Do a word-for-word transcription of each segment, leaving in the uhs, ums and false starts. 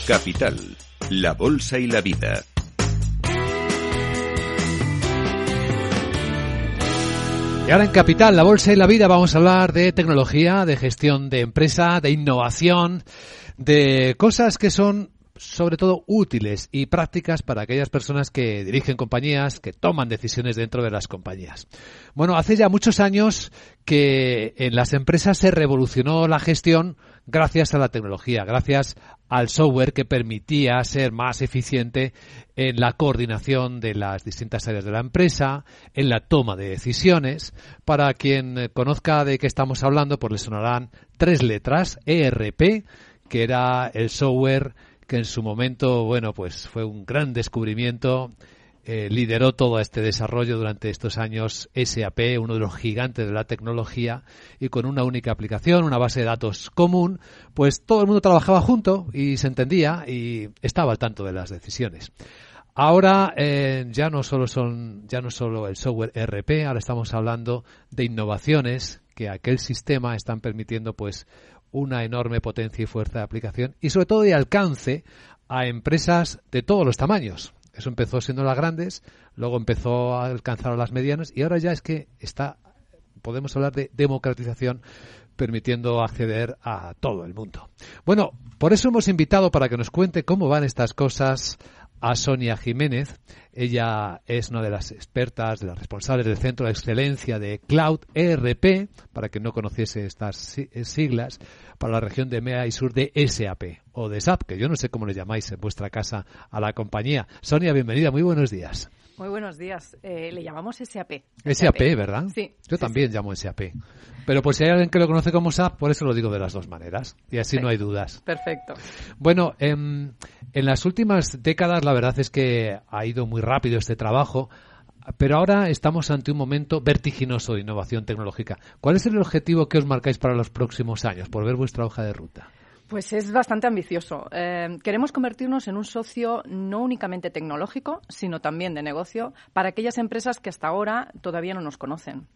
Capital, la bolsa y la vida. Y ahora en Capital, la bolsa y la vida, vamos a hablar de tecnología, de gestión de empresa, de innovación, de cosas que son sobre todo útiles y prácticas para aquellas personas que dirigen compañías, que toman decisiones dentro de las compañías. Bueno, hace ya muchos años que en las empresas se revolucionó la gestión gracias a la tecnología, gracias al software que permitía ser más eficiente en la coordinación de las distintas áreas de la empresa, en la toma de decisiones. Para quien conozca de qué estamos hablando, pues le sonarán tres letras, E R P, que era el software que en su momento, bueno, pues fue un gran descubrimiento, eh, lideró todo este desarrollo durante estos años S A P, uno de los gigantes de la tecnología, y con una única aplicación, una base de datos común, pues todo el mundo trabajaba junto y se entendía y estaba al tanto de las decisiones. Ahora eh, ya no solo son, ya no solo el software E R P, ahora estamos hablando de innovaciones que aquel sistema están permitiendo, pues, una enorme potencia y fuerza de aplicación y sobre todo de alcance a empresas de todos los tamaños. Eso empezó siendo las grandes, luego empezó a alcanzar a las medianas y ahora ya es que está, podemos hablar de democratización, permitiendo acceder a todo el mundo. Bueno, por eso hemos invitado para que nos cuente cómo van estas cosas a Sonia Jiménez. Ella es una de las expertas, de las responsables del Centro de Excelencia de Cloud E R P, para quien no conociese estas siglas, para la región de EMEA y Sur de S A P o de S A P, que yo no sé cómo le llamáis en vuestra casa a la compañía. Sonia, bienvenida, muy buenos días. Muy buenos días. Eh, le llamamos S A P. S A P, ¿verdad? Sí. Yo sí, también sí. llamo S A P. Pero por si hay alguien que lo conoce como S A P, por eso lo digo de las dos maneras. Y así sí, no hay dudas. Perfecto. Bueno, en, en las últimas décadas la verdad es que ha ido muy rápido este trabajo, pero ahora estamos ante un momento vertiginoso de innovación tecnológica. ¿Cuál es el objetivo que os marcáis para los próximos años, por ver vuestra hoja de ruta? Pues es bastante ambicioso. Eh, queremos convertirnos en un socio no únicamente tecnológico, sino también de negocio para aquellas empresas que hasta ahora todavía no nos conocen.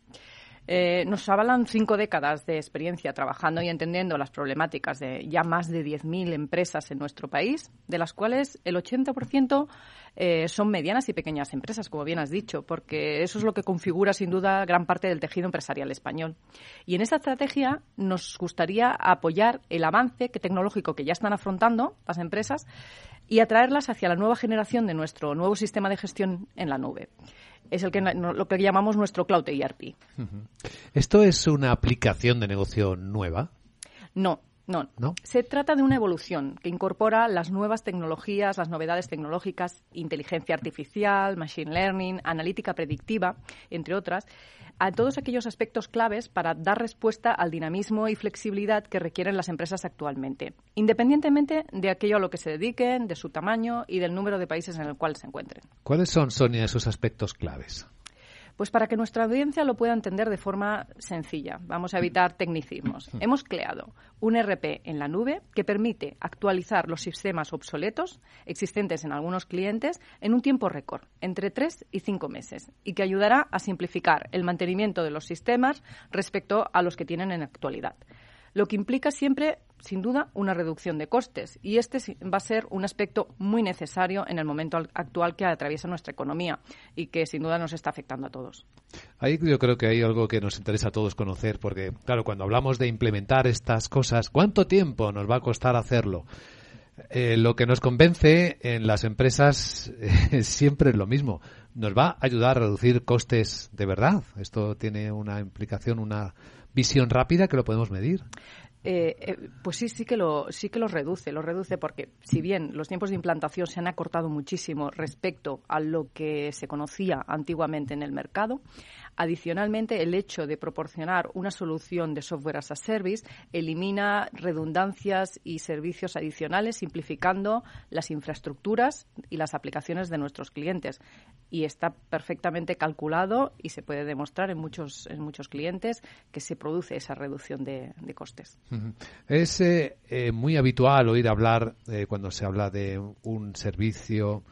Eh, nos avalan cinco décadas de experiencia trabajando y entendiendo las problemáticas de ya más de diez mil empresas en nuestro país, de las cuales el ochenta por ciento eh, son medianas y pequeñas empresas, como bien has dicho, porque eso es lo que configura sin duda gran parte del tejido empresarial español. Y en esa estrategia nos gustaría apoyar el avance que tecnológico que ya están afrontando las empresas y atraerlas hacia la nueva generación de nuestro nuevo sistema de gestión en la nube. Es el que lo que llamamos nuestro Cloud E R P. ¿Esto es una aplicación de negocio nueva? No, no, ¿No? Se trata de una evolución que incorpora las nuevas tecnologías, las novedades tecnológicas, inteligencia artificial, machine learning, analítica predictiva, entre otras, a todos aquellos aspectos claves para dar respuesta al dinamismo y flexibilidad que requieren las empresas actualmente, independientemente de aquello a lo que se dediquen, de su tamaño y del número de países en el cual se encuentren. ¿Cuáles son, Sonia, esos aspectos claves? Pues para que nuestra audiencia lo pueda entender de forma sencilla, vamos a evitar tecnicismos. Hemos creado un E R P en la nube que permite actualizar los sistemas obsoletos existentes en algunos clientes en un tiempo récord, entre tres y cinco meses, y que ayudará a simplificar el mantenimiento de los sistemas respecto a los que tienen en actualidad. Lo que implica siempre, sin duda, una reducción de costes. Y este va a ser un aspecto muy necesario en el momento actual que atraviesa nuestra economía y que, sin duda, nos está afectando a todos. Ahí yo creo que hay algo que nos interesa a todos conocer, porque, claro, cuando hablamos de implementar estas cosas, ¿cuánto tiempo nos va a costar hacerlo? Eh, lo que nos convence en las empresas eh, siempre es lo mismo. Nos va a ayudar a reducir costes de verdad. Esto tiene una implicación, una visión rápida que lo podemos medir. Eh, eh, pues sí, sí que lo sí que los reduce, los reduce porque si bien los tiempos de implantación se han acortado muchísimo respecto a lo que se conocía antiguamente en el mercado, adicionalmente el hecho de proporcionar una solución de software as a service elimina redundancias y servicios adicionales, simplificando las infraestructuras y las aplicaciones de nuestros clientes. Y está perfectamente calculado y se puede demostrar en muchos en muchos clientes que se produce esa reducción de, de costes. Es eh, eh, muy habitual oír hablar, eh, cuando se habla de un servicio,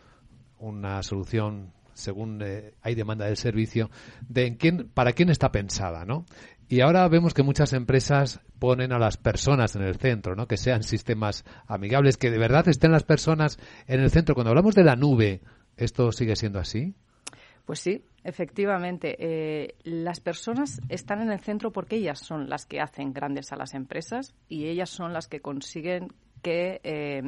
una solución, según eh, hay demanda del servicio, de en quién, para quién está pensada, ¿no? Y ahora vemos que muchas empresas ponen a las personas en el centro, ¿no? Que sean sistemas amigables, que de verdad estén las personas en el centro. Cuando hablamos de la nube, ¿esto sigue siendo así? Pues sí, efectivamente. Eh, las personas están en el centro porque ellas son las que hacen grandes a las empresas y ellas son las que consiguen que eh,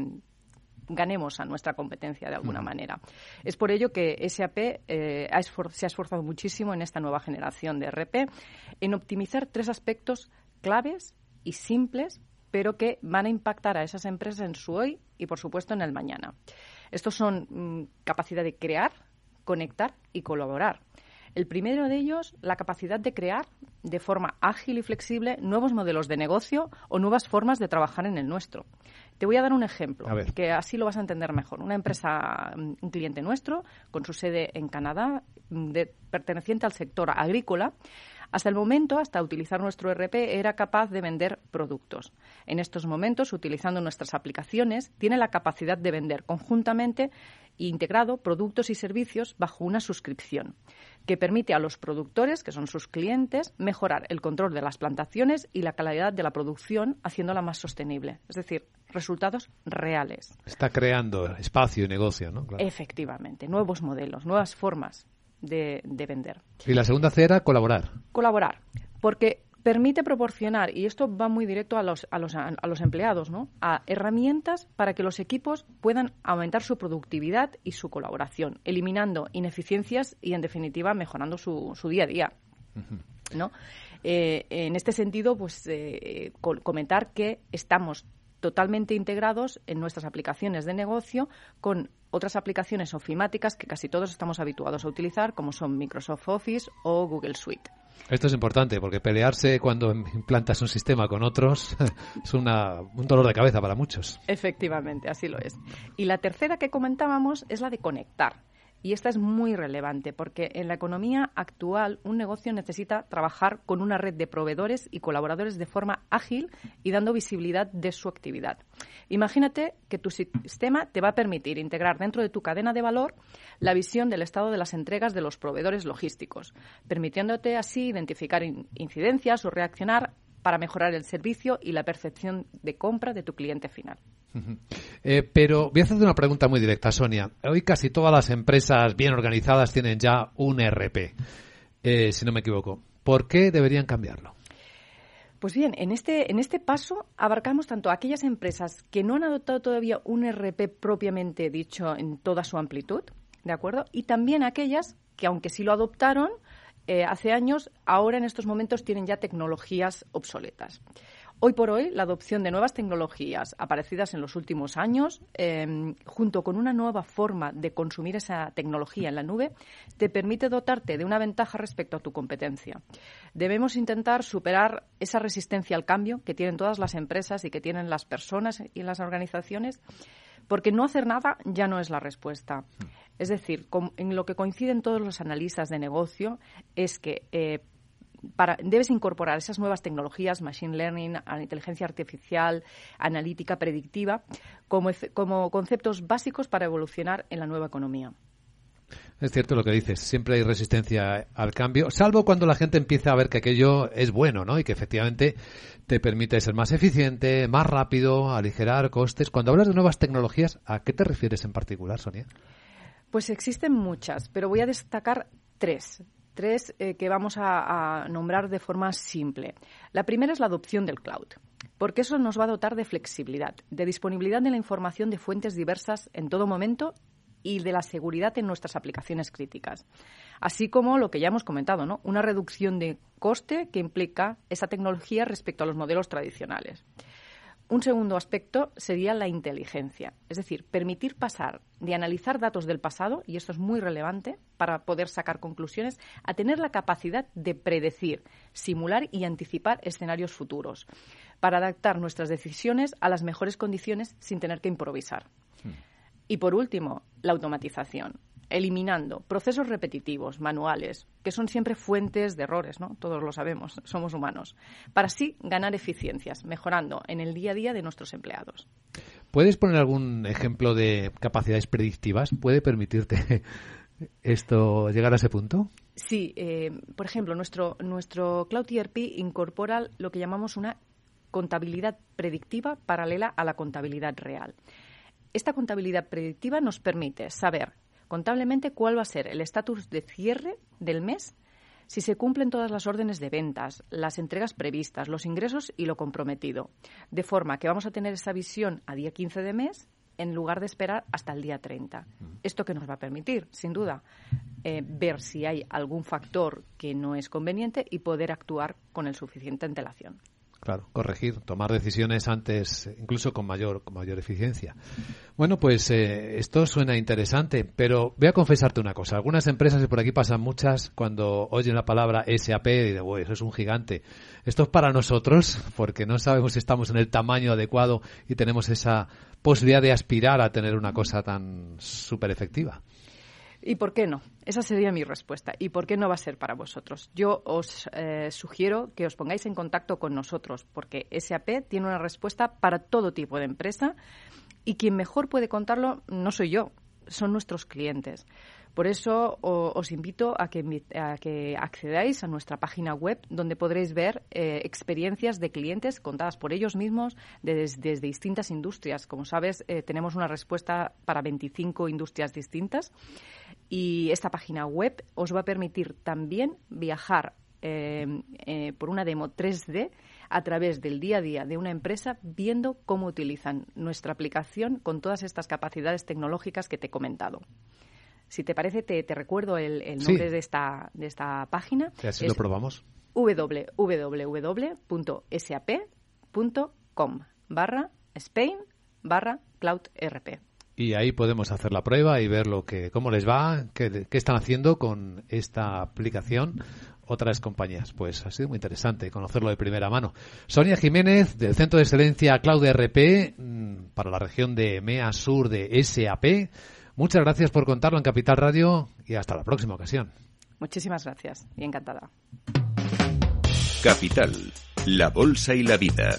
ganemos a nuestra competencia de alguna uh-huh. manera. Es por ello que S A P eh, ha esfor- se ha esforzado muchísimo en esta nueva generación de R P en optimizar tres aspectos claves y simples, pero que van a impactar a esas empresas en su hoy y, por supuesto, en el mañana. Estos son mm, capacidad de crear, conectar y colaborar. El primero de ellos, la capacidad de crear de forma ágil y flexible nuevos modelos de negocio o nuevas formas de trabajar en el nuestro. Te voy a dar un ejemplo, que así lo vas a entender mejor. Una empresa, un cliente nuestro, con su sede en Canadá, de, perteneciente al sector agrícola, hasta el momento, hasta utilizar nuestro R P, era capaz de vender productos. En estos momentos, utilizando nuestras aplicaciones, tiene la capacidad de vender conjuntamente e integrado productos y servicios bajo una suscripción, que permite a los productores, que son sus clientes, mejorar el control de las plantaciones y la calidad de la producción, haciéndola más sostenible. Es decir, resultados reales. Está creando espacio y negocio, ¿no? Claro. Efectivamente, nuevos modelos, nuevas formas de, de vender. Y la segunda C era colaborar. Colaborar, porque permite proporcionar, y esto va muy directo a los, a los, a los empleados, ¿no? A herramientas para que los equipos puedan aumentar su productividad y su colaboración, eliminando ineficiencias y, en definitiva, mejorando su, su día a día, uh-huh. ¿no? Eh, en este sentido, pues eh, comentar que estamos totalmente integrados en nuestras aplicaciones de negocio con otras aplicaciones ofimáticas que casi todos estamos habituados a utilizar, como son Microsoft Office o Google Suite. Esto es importante, porque pelearse cuando implantas un sistema con otros es una, un dolor de cabeza para muchos. Efectivamente, así lo es. Y la tercera que comentábamos es la de conectar. Y esta es muy relevante porque en la economía actual un negocio necesita trabajar con una red de proveedores y colaboradores de forma ágil y dando visibilidad de su actividad. Imagínate que tu sistema te va a permitir integrar dentro de tu cadena de valor la visión del estado de las entregas de los proveedores logísticos, permitiéndote así identificar incidencias o reaccionar para mejorar el servicio y la percepción de compra de tu cliente final. Uh-huh. Eh, pero voy a hacerte una pregunta muy directa, Sonia. Hoy casi todas las empresas bien organizadas tienen ya un R P, eh, si no me equivoco. ¿Por qué deberían cambiarlo? Pues bien, en este, en este paso abarcamos tanto a aquellas empresas que no han adoptado todavía un R P propiamente dicho en toda su amplitud, ¿de acuerdo? Y también a aquellas que, aunque sí lo adoptaron eh, hace años, ahora en estos momentos tienen ya tecnologías obsoletas. Hoy por hoy, la adopción de nuevas tecnologías aparecidas en los últimos años, eh, junto con una nueva forma de consumir esa tecnología en la nube, te permite dotarte de una ventaja respecto a tu competencia. Debemos intentar superar esa resistencia al cambio que tienen todas las empresas y que tienen las personas y las organizaciones, porque no hacer nada ya no es la respuesta. Es decir, en lo que coinciden todos los analistas de negocio es que eh, Para, debes incorporar esas nuevas tecnologías, machine learning, inteligencia artificial, analítica predictiva, como, como conceptos básicos para evolucionar en la nueva economía. Es cierto lo que dices, siempre hay resistencia al cambio, salvo cuando la gente empieza a ver que aquello es bueno, ¿no? Y que efectivamente te permite ser más eficiente, más rápido, aligerar costes. Cuando hablas de nuevas tecnologías, ¿a qué te refieres en particular, Sonia? Pues existen muchas, pero voy a destacar tres. Tres eh, que vamos a, a nombrar de forma simple. La primera es la adopción del cloud, porque eso nos va a dotar de flexibilidad, de disponibilidad de la información de fuentes diversas en todo momento y de la seguridad en nuestras aplicaciones críticas. Así como lo que ya hemos comentado, ¿no? Una reducción de coste que implica esa tecnología respecto a los modelos tradicionales. Un segundo aspecto sería la inteligencia, es decir, permitir pasar de analizar datos del pasado, y esto es muy relevante para poder sacar conclusiones, a tener la capacidad de predecir, simular y anticipar escenarios futuros, para adaptar nuestras decisiones a las mejores condiciones sin tener que improvisar. Sí. Y por último, la automatización, eliminando procesos repetitivos, manuales, que son siempre fuentes de errores, ¿no? Todos lo sabemos, somos humanos, para así ganar eficiencias, mejorando en el día a día de nuestros empleados. ¿Puedes poner algún ejemplo de capacidades predictivas? ¿Puede permitirte esto llegar a ese punto? Sí, eh, por ejemplo, nuestro, nuestro Cloud E R P incorpora lo que llamamos una contabilidad predictiva paralela a la contabilidad real. Esta contabilidad predictiva nos permite saber contablemente cuál va a ser el estatus de cierre del mes, si se cumplen todas las órdenes de ventas, las entregas previstas, los ingresos y lo comprometido. De forma que vamos a tener esa visión a día quince de mes en lugar de esperar hasta el día treinta. Esto que nos va a permitir, sin duda, eh, ver si hay algún factor que no es conveniente y poder actuar con el suficiente antelación. Claro, corregir, tomar decisiones antes, incluso con mayor con mayor eficiencia. Bueno, pues eh, esto suena interesante, pero voy a confesarte una cosa. Algunas empresas, y por aquí pasan muchas, cuando oyen la palabra S A P, dicen, uy, eso es un gigante. Esto es para nosotros, porque no sabemos si estamos en el tamaño adecuado y tenemos esa posibilidad de aspirar a tener una cosa tan súper efectiva. ¿Y por qué no? Esa sería mi respuesta. ¿Y por qué no va a ser para vosotros? Yo os eh, sugiero que os pongáis en contacto con nosotros, porque S A P tiene una respuesta para todo tipo de empresa y quien mejor puede contarlo no soy yo, son nuestros clientes. Por eso o, os invito a que, a que accedáis a nuestra página web, donde podréis ver eh, experiencias de clientes contadas por ellos mismos desde, desde distintas industrias. Como sabes, eh, tenemos una respuesta para veinticinco industrias distintas y esta página web os va a permitir también viajar eh, eh, por una demo tres D a través del día a día de una empresa, viendo cómo utilizan nuestra aplicación con todas estas capacidades tecnológicas que te he comentado. Si te parece, te, te recuerdo el, el nombre sí. de esta de esta página. Y así lo probamos. w w w punto s a p punto com barra Spain barra Cloud E R P. Y ahí podemos hacer la prueba y ver lo que cómo les va, qué, qué están haciendo con esta aplicación otras compañías. Pues ha sido muy interesante conocerlo de primera mano. Sonia Jiménez, del Centro de Excelencia Cloud E R P para la región de E M E A Sur de S A P. Muchas gracias por contarlo en Capital Radio y hasta la próxima ocasión. Muchísimas gracias y encantada. Capital, la bolsa y la vida.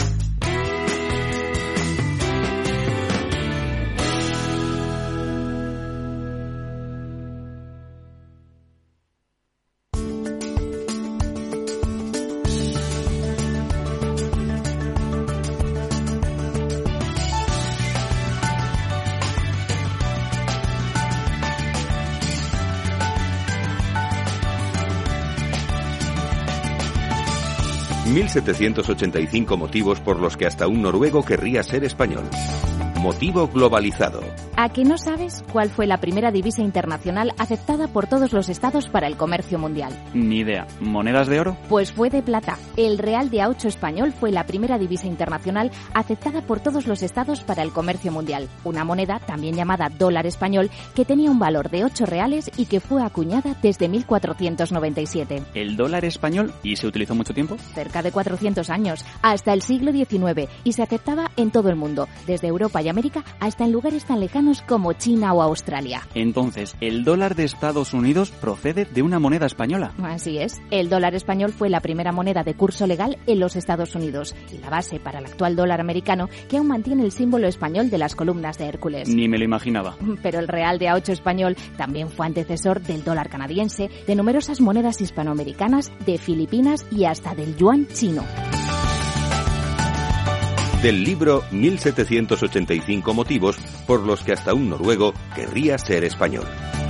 mil setecientos ochenta y cinco motivos por los que hasta un noruego querría ser español. Motivo globalizado. ¿A que no sabes cuál fue la primera divisa internacional aceptada por todos los estados para el comercio mundial? Ni idea. ¿Monedas de oro? Pues fue de plata. El real de a ocho español fue la primera divisa internacional aceptada por todos los estados para el comercio mundial. Una moneda, también llamada dólar español, que tenía un valor de ocho reales y que fue acuñada desde mil cuatrocientos noventa y siete. ¿El dólar español? ¿Y se utilizó mucho tiempo? Cerca de cuatrocientos años, hasta el siglo diecinueve, y se aceptaba en todo el mundo, desde Europa y América hasta en lugares tan lejanos como China o Australia. Entonces, ¿el dólar de Estados Unidos procede de una moneda española? Así es. El dólar español fue la primera moneda de curso legal en los Estados Unidos y la base para el actual dólar americano, que aún mantiene el símbolo español de las columnas de Hércules. Ni me lo imaginaba. Pero el real de a ocho español también fue antecesor del dólar canadiense, de numerosas monedas hispanoamericanas, de Filipinas y hasta del yuan chino. Del libro mil setecientos ochenta y cinco motivos por los que hasta un noruego querría ser español.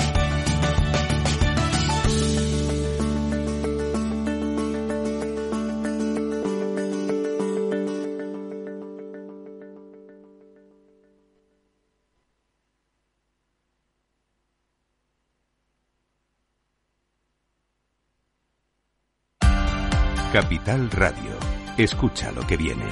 Capital Radio. Escucha lo que viene.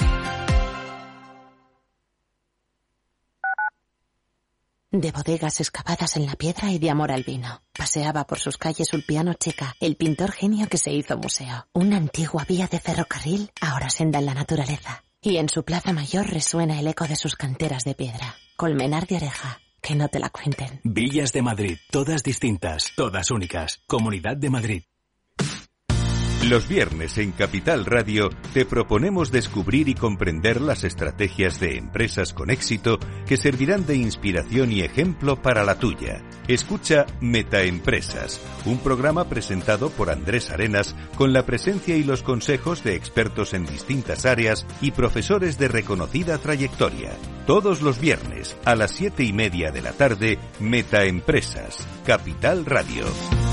De bodegas excavadas en la piedra y de amor al vino. Paseaba por sus calles Ulpiano Checa, el pintor genio que se hizo museo. Una antigua vía de ferrocarril, ahora senda en la naturaleza. Y en su plaza mayor resuena el eco de sus canteras de piedra. Colmenar de Oreja, que no te la cuenten. Villas de Madrid, todas distintas, todas únicas. Comunidad de Madrid. Los viernes en Capital Radio te proponemos descubrir y comprender las estrategias de empresas con éxito que servirán de inspiración y ejemplo para la tuya. Escucha Metaempresas, un programa presentado por Andrés Arenas con la presencia y los consejos de expertos en distintas áreas y profesores de reconocida trayectoria. Todos los viernes a las siete y media de la tarde, Metaempresas, Capital Radio.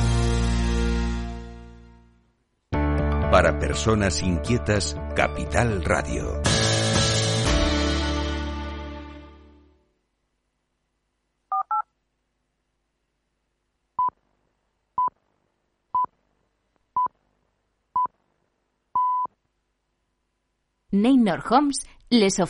Para personas inquietas, Capital Radio. Neynor Homes les ofrece